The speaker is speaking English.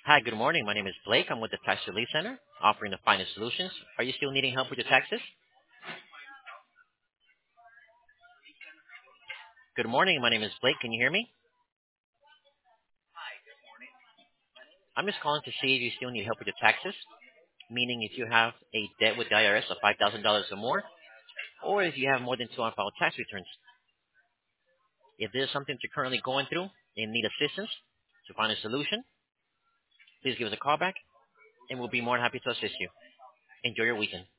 Hi, good morning. My name is Blake. I'm with the Tax Relief Center, offering the finest solutions. Are you still needing help with your taxes? Good morning. My name is Blake. Can you hear me? I'm just calling to see if you still need help with your taxes, meaning if you have a debt with the IRS of $5,000 or more, or if you have more than two unfiled tax returns. If there's something you're currently going through and need assistance to find a solution, please give us a call back, and we'll be more than happy to assist you. Enjoy your weekend.